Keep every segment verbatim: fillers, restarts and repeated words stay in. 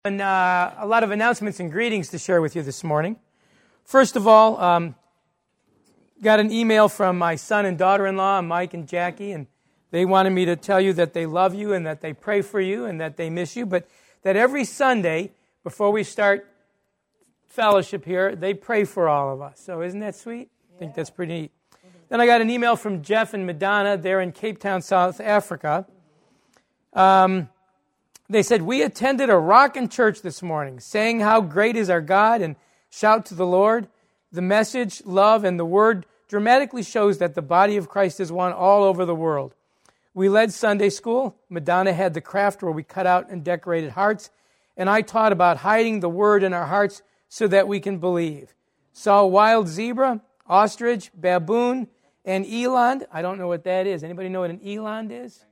And uh, a lot of announcements and greetings to share with you this morning. First of all, um, got an email from my son and daughter-in-law, Mike and Jackie, and they wanted me to tell you that they love you and that they pray for you and that they miss you, but that every Sunday, before we start fellowship here, they pray for all of us. So isn't that sweet? Yeah. I think that's pretty neat. Then I got an email from Jeff and Madonna. They're in Cape Town, South Africa. Um... They said, we attended a rockin' church this morning, saying how great is our God and shout to the Lord. The message, love, and the word dramatically shows that the body of Christ is one all over the world. We led Sunday school. Madonna had the craft where we cut out and decorated hearts. And I taught about hiding the word in our hearts so that we can believe. Saw wild zebra, ostrich, baboon, and eland. I don't know what that is. Anybody know what an eland is?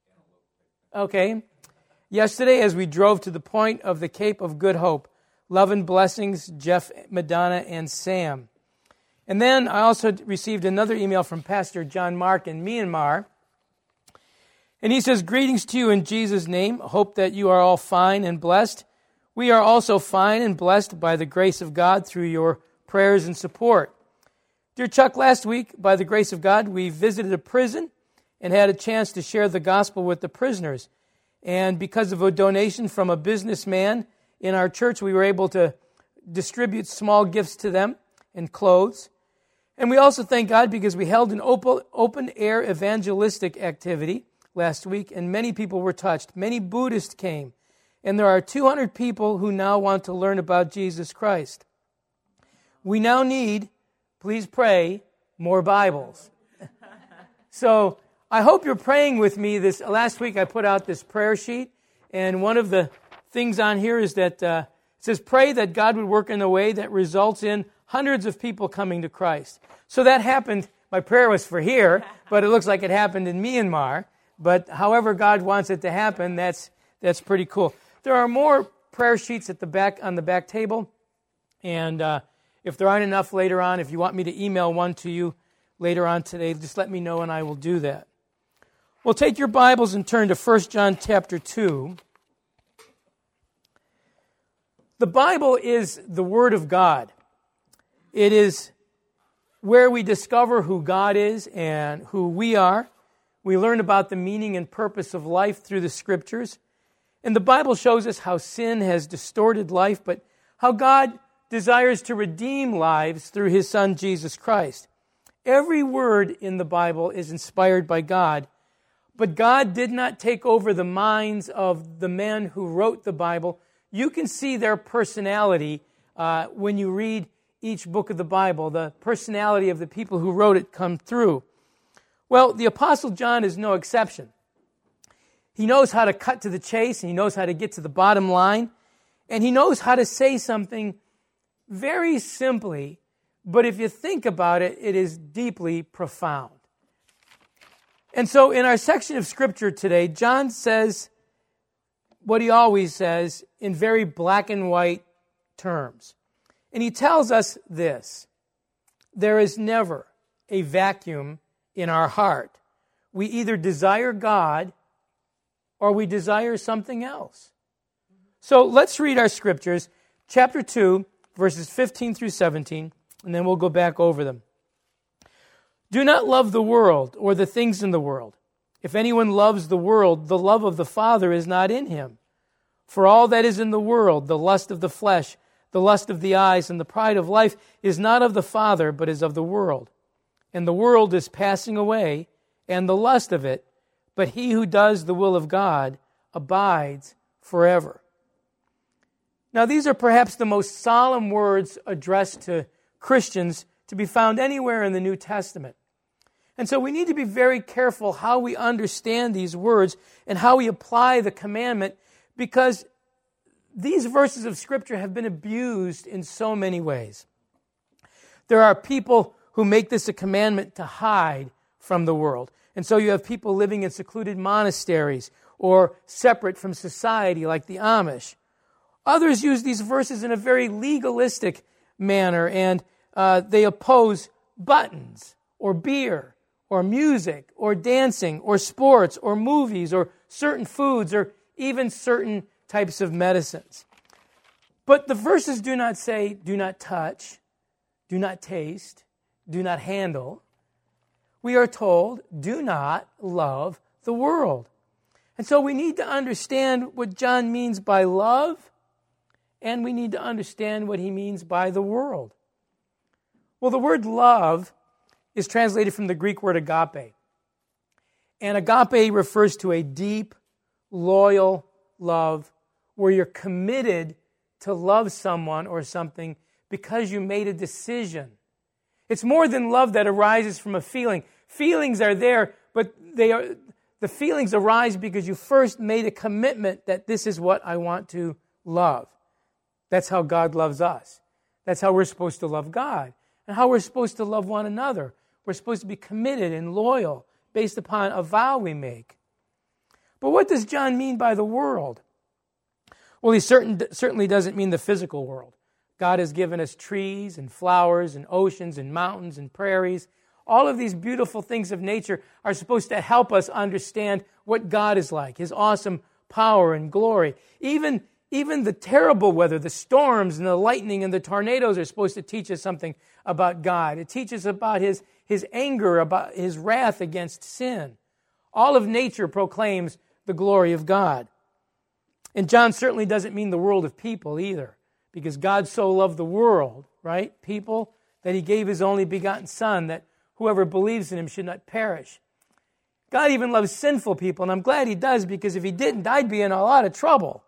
Okay. Yesterday, as we drove to the point of the Cape of Good Hope, love and blessings, Jeff, Madonna, and Sam. And then I also received another email from Pastor John Mark in Myanmar. And he says, greetings to you in Jesus' name. Hope that you are all fine and blessed. We are also fine and blessed by the grace of God through your prayers and support. Dear Chuck, last week, by the grace of God, we visited a prison and had a chance to share the gospel with the prisoners. And because of a donation from a businessman in our church, we were able to distribute small gifts to them and clothes. And we also thank God because we held an open-air evangelistic activity last week, and many people were touched. Many Buddhists came, and there are two hundred people who now want to learn about Jesus Christ. We now need, please pray, more Bibles. So I hope you're praying with me. This last week I put out this prayer sheet, and one of the things on here is that uh, it says, pray that God would work in a way that results in hundreds of people coming to Christ. So that happened. My prayer was for here, but it looks like it happened in Myanmar. But however God wants it to happen, that's that's pretty cool. There are more prayer sheets at the back on the back table, and uh, if there aren't enough later on, if you want me to email one to you later on today, just let me know and I will do that. Well, take your Bibles and turn to First John chapter two. The Bible is the Word of God. It is where we discover who God is and who we are. We learn about the meaning and purpose of life through the Scriptures. And the Bible shows us how sin has distorted life, but how God desires to redeem lives through His Son, Jesus Christ. Every word in the Bible is inspired by God. But God did not take over the minds of the men who wrote the Bible. You can see their personality uh, when you read each book of the Bible. The personality of the people who wrote it come through. Well, the Apostle John is no exception. He knows how to cut to the chase, and he knows how to get to the bottom line, and he knows how to say something very simply, but if you think about it, it is deeply profound. And so in our section of Scripture today, John says what he always says in very black and white terms. And he tells us this: there is never a vacuum in our heart. We either desire God or we desire something else. So let's read our Scriptures, chapter two, verses fifteen through seventeen, and then we'll go back over them. Do not love the world or the things in the world. If anyone loves the world, the love of the Father is not in him. For all that is in the world, the lust of the flesh, the lust of the eyes, and the pride of life, is not of the Father, but is of the world. And the world is passing away, and the lust of it, but he who does the will of God abides forever. Now, these are perhaps the most solemn words addressed to Christians to be found anywhere in the New Testament. And so we need to be very careful how we understand these words and how we apply the commandment, because these verses of Scripture have been abused in so many ways. There are people who make this a commandment to hide from the world. And so you have people living in secluded monasteries or separate from society like the Amish. Others use these verses in a very legalistic manner, and Uh, they oppose buttons or beer or music or dancing or sports or movies or certain foods or even certain types of medicines. But the verses do not say, do not touch, do not taste, do not handle. We are told, do not love the world. And so we need to understand what John means by love, and we need to understand what he means by the world. Well, the word love is translated from the Greek word agape. And agape refers to a deep, loyal love where you're committed to love someone or something because you made a decision. It's more than love that arises from a feeling. Feelings are there, but they are the feelings arise because you first made a commitment that this is what I want to love. That's how God loves us. That's how we're supposed to love God and how we're supposed to love one another. We're supposed to be committed and loyal based upon a vow we make. But what does John mean by the world? Well, he certain, certainly doesn't mean the physical world. God has given us trees and flowers and oceans and mountains and prairies. All of these beautiful things of nature are supposed to help us understand what God is like, His awesome power and glory. Even, even the terrible weather, the storms and the lightning and the tornadoes are supposed to teach us something about God. It teaches about His, His anger, about His wrath against sin. All of nature proclaims the glory of God. And John certainly doesn't mean the world of people either, because God so loved the world, right, people, that He gave His only begotten Son, that whoever believes in Him should not perish. God even loves sinful people, and I'm glad He does, because if He didn't, I'd be in a lot of trouble.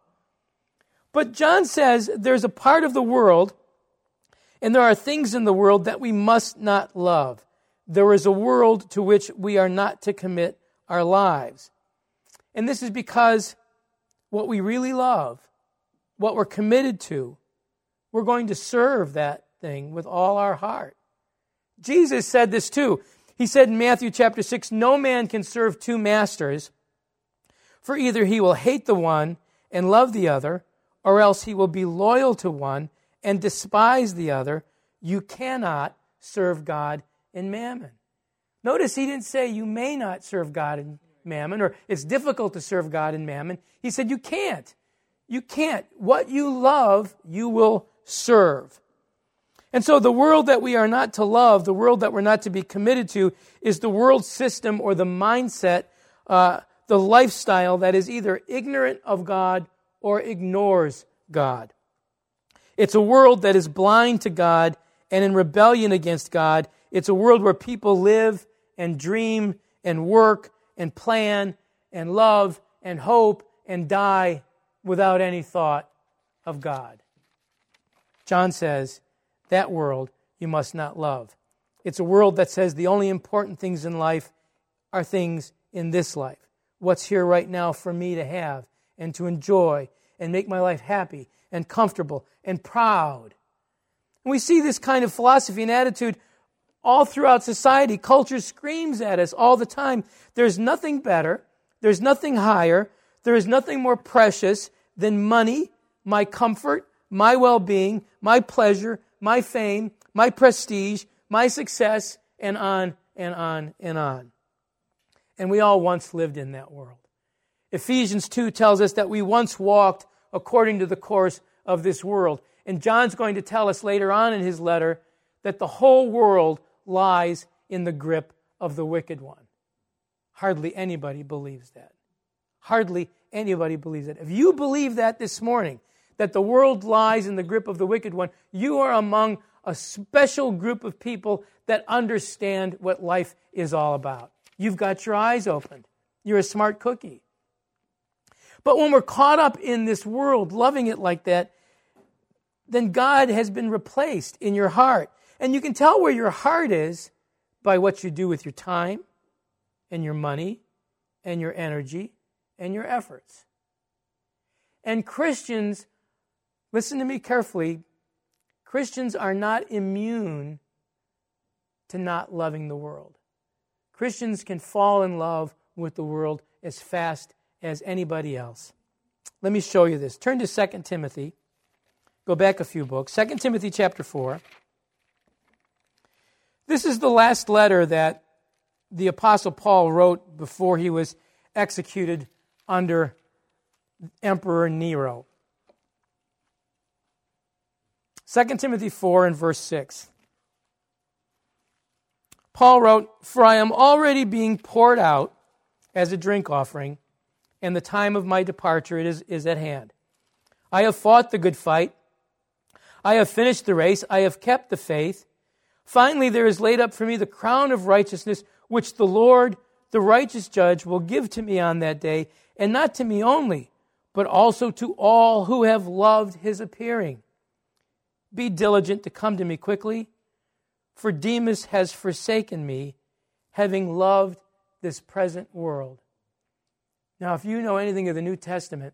But John says there's a part of the world, and there are things in the world that we must not love. There is a world to which we are not to commit our lives. And this is because what we really love, what we're committed to, we're going to serve that thing with all our heart. Jesus said this too. He said in Matthew chapter six, no man can serve two masters, for either he will hate the one and love the other, or else he will be loyal to one and despise the other. You cannot serve God and mammon. Notice he didn't say you may not serve God and mammon, or it's difficult to serve God and mammon. He said you can't. You can't. What you love, you will serve. And so the world that we are not to love, the world that we're not to be committed to, is the world system or the mindset, uh, the lifestyle that is either ignorant of God or ignores God. It's a world that is blind to God and in rebellion against God. It's a world where people live and dream and work and plan and love and hope and die without any thought of God. John says, that world you must not love. It's a world that says the only important things in life are things in this life. What's here right now for me to have and to enjoy and make my life happy and comfortable and proud. And we see this kind of philosophy and attitude all throughout society. Culture screams at us all the time. There's nothing better. There's nothing higher. There is nothing more precious than money, my comfort, my well-being, my pleasure, my fame, my prestige, my success, and on and on and on. And we all once lived in that world. Ephesians two tells us that we once walked according to the course of this world. And John's going to tell us later on in his letter that the whole world lies in the grip of the wicked one. Hardly anybody believes that. Hardly anybody believes that. If you believe that this morning, that the world lies in the grip of the wicked one, you are among a special group of people that understand what life is all about. You've got your eyes opened. You're a smart cookie. But when we're caught up in this world, loving it like that, then God has been replaced in your heart. And you can tell where your heart is by what you do with your time and your money and your energy and your efforts. And Christians, listen to me carefully, Christians are not immune to not loving the world. Christians can fall in love with the world as fast as anybody else. Let me show you this. Turn to Second Timothy. Go back a few books. Second Timothy chapter four. This is the last letter that the Apostle Paul wrote before he was executed under Emperor Nero. Second Timothy four and verse six. Paul wrote, "For I am already being poured out as a drink offering, and the time of my departure is, is at hand. I have fought the good fight. I have finished the race. I have kept the faith. Finally, there is laid up for me the crown of righteousness, which the Lord, the righteous judge, will give to me on that day, and not to me only, but also to all who have loved his appearing. Be diligent to come to me quickly, for Demas has forsaken me, having loved this present world." Now, if you know anything of the New Testament,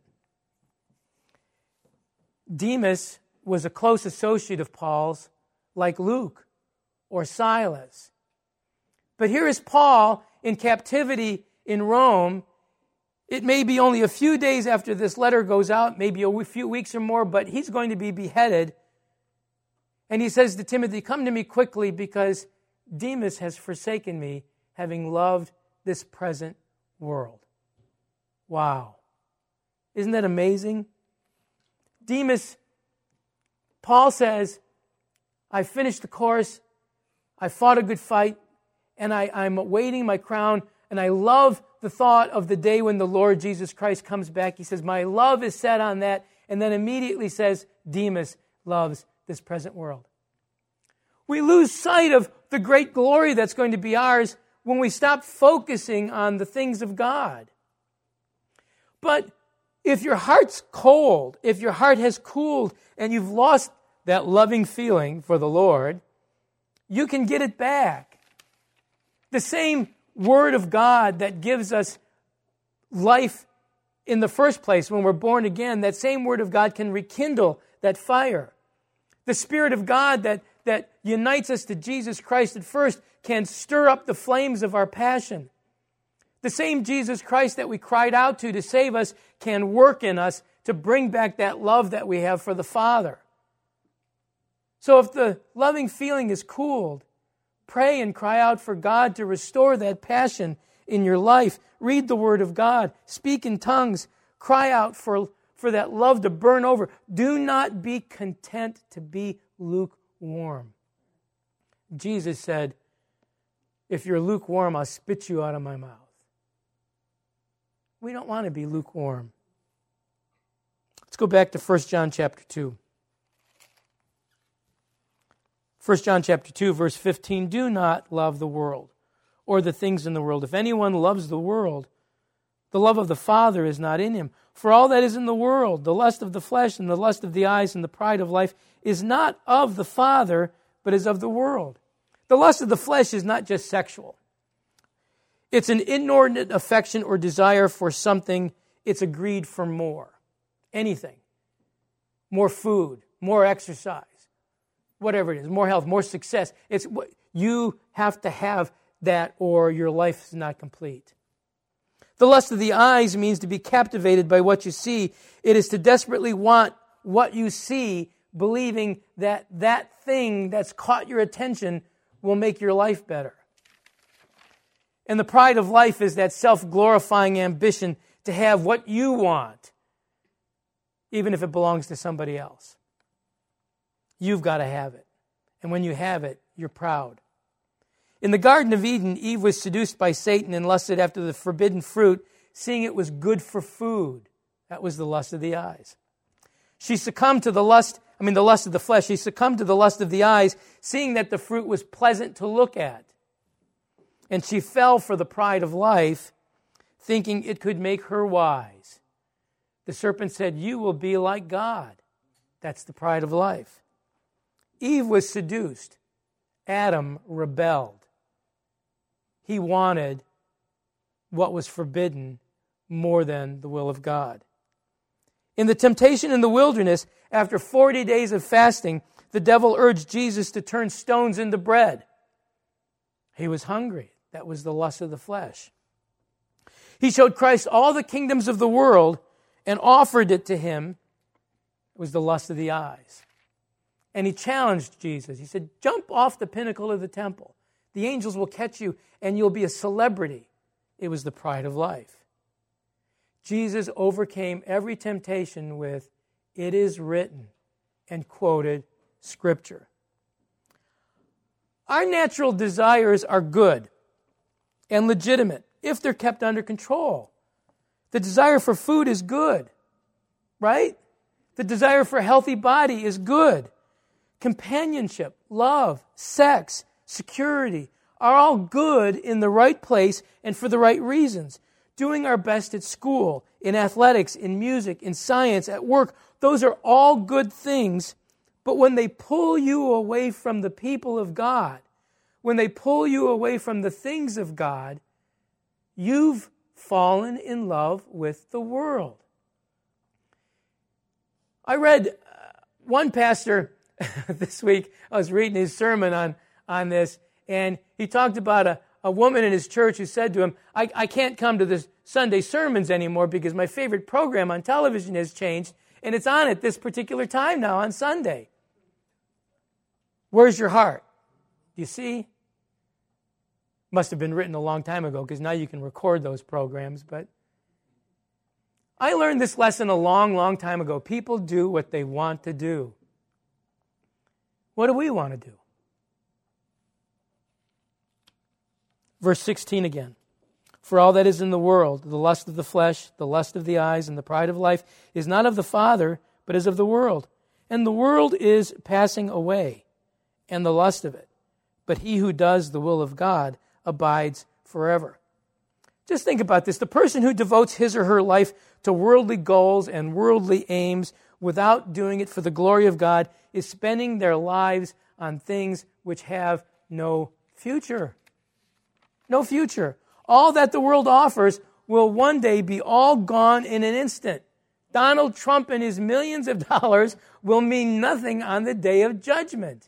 Demas was a close associate of Paul's, like Luke or Silas. But here is Paul in captivity in Rome. It may be only a few days after this letter goes out, maybe a few weeks or more, but he's going to be beheaded. And he says to Timothy, "Come to me quickly, because Demas has forsaken me, having loved this present world." Wow. Isn't that amazing? Demas, Paul says, "I finished the course, I fought a good fight, and I, I'm awaiting my crown, and I love the thought of the day when the Lord Jesus Christ comes back." He says, "My love is set on that," and then immediately says, "Demas loves this present world." We lose sight of the great glory that's going to be ours when we stop focusing on the things of God. But if your heart's cold, if your heart has cooled and you've lost that loving feeling for the Lord, you can get it back. The same Word of God that gives us life in the first place when we're born again, that same Word of God can rekindle that fire. The Spirit of God that, that unites us to Jesus Christ at first can stir up the flames of our passion. The same Jesus Christ that we cried out to to save us can work in us to bring back that love that we have for the Father. So if the loving feeling is cooled, pray and cry out for God to restore that passion in your life. Read the Word of God. Speak in tongues. Cry out for, for that love to burn over. Do not be content to be lukewarm. Jesus said, "If you're lukewarm, I'll spit you out of my mouth." We don't want to be lukewarm. Let's go back to First John chapter two. First John chapter two, verse fifteen, "Do not love the world or the things in the world. If anyone loves the world, the love of the Father is not in him. For all that is in the world, the lust of the flesh and the lust of the eyes and the pride of life, is not of the Father, but is of the world." The lust of the flesh is not just sexual. It's an inordinate affection or desire for something. It's a greed for more. Anything. More food, more exercise, whatever it is, more health, more success. It's you have to have that or your life is not complete. The lust of the eyes means to be captivated by what you see. It is to desperately want what you see, believing that that thing that's caught your attention will make your life better. And the pride of life is that self-glorifying ambition to have what you want, even if it belongs to somebody else. You've got to have it. And when you have it, you're proud. In the Garden of Eden, Eve was seduced by Satan and lusted after the forbidden fruit, seeing it was good for food. That was the lust of the eyes. She succumbed to the lust, I mean the lust of the flesh. She succumbed to the lust of the eyes, seeing that the fruit was pleasant to look at. And she fell for the pride of life, thinking it could make her wise. The serpent said, "You will be like God." That's the pride of life. Eve was seduced. Adam rebelled. He wanted what was forbidden more than the will of God. In the temptation in the wilderness, after forty days of fasting, the devil urged Jesus to turn stones into bread. He was hungry. That was the lust of the flesh. He showed Christ all the kingdoms of the world and offered it to him. It was the lust of the eyes. And he challenged Jesus. He said, "Jump off the pinnacle of the temple. The angels will catch you and you'll be a celebrity." It was the pride of life. Jesus overcame every temptation with, "It is written," and quoted Scripture. Our natural desires are good and legitimate if they're kept under control. The desire for food is good, right? The desire for a healthy body is good. Companionship, love, sex, security are all good in the right place and for the right reasons. Doing our best at school, in athletics, in music, in science, at work, those are all good things. But when they pull you away from the people of God, when they pull you away from the things of God, you've fallen in love with the world. I read uh, one pastor this week, I was reading his sermon on, on this, and he talked about a, a woman in his church who said to him, I, I can't come to the Sunday sermons anymore because my favorite program on television has changed, and it's on at this particular time now on Sunday. Where's your heart? You see? Must have been written a long time ago because now you can record those programs, but I learned this lesson a long, long time ago. People do what they want to do. What do we want to do? Verse sixteen again. For all that is in the world, the lust of the flesh, the lust of the eyes, and the pride of life is not of the Father, but is of the world. And the world is passing away, and the lust of it. But he who does the will of God abides forever. Just think about this. The person who devotes his or her life to worldly goals and worldly aims without doing it for the glory of God is spending their lives on things which have no future. No future. All that the world offers will one day be all gone in an instant. Donald Trump and his millions of dollars will mean nothing on the day of judgment.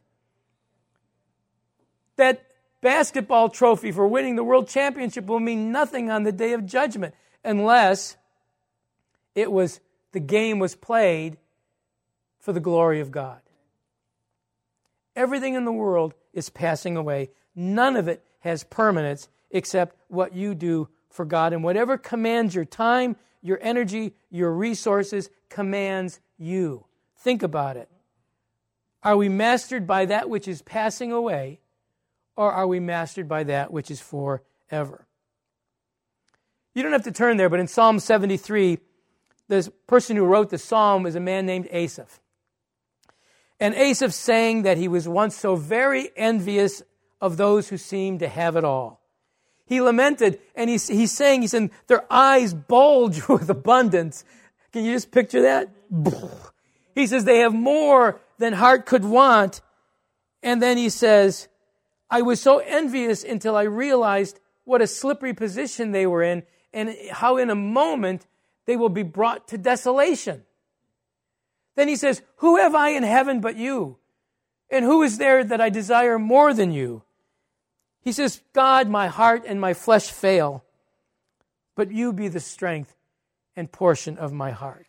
That basketball trophy for winning the world championship will mean nothing on the day of judgment unless it was the game was played for the glory of God. Everything in the world is passing away. None of it has permanence except what you do for God. And whatever commands your time, your energy, your resources, commands you. Think about it. Are we mastered by that which is passing away, or are we mastered by that which is forever? You don't have to turn there, but in Psalm seventy-three, the person who wrote the psalm is a man named Asaph. And Asaph sang that he was once so very envious of those who seemed to have it all. He lamented, and he, he sang, he said, their eyes bulge with abundance. Can you just picture that? He says, they have more than heart could want. And then he says, I was so envious until I realized what a slippery position they were in and how in a moment they will be brought to desolation. Then he says, who have I in heaven but you? And who is there that I desire more than you? He says, God, my heart and my flesh fail, but you be the strength and portion of my heart.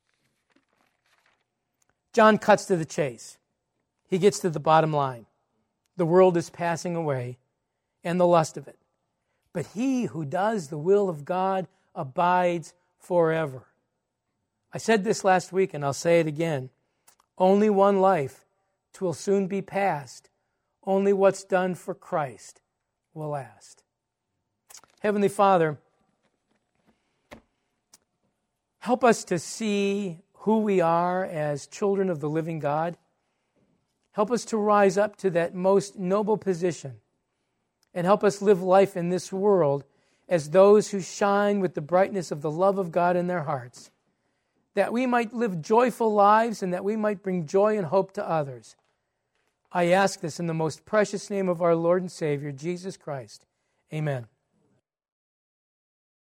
John cuts to the chase. He gets to the bottom line. The world is passing away and the lust of it. But he who does the will of God abides forever. I said this last week and I'll say it again. Only one life, 'twill soon be past. Only what's done for Christ will last. Heavenly Father, help us to see who we are as children of the living God. Help us to rise up to that most noble position and help us live life in this world as those who shine with the brightness of the love of God in their hearts, that we might live joyful lives and that we might bring joy and hope to others. I ask this in the most precious name of our Lord and Savior, Jesus Christ. Amen.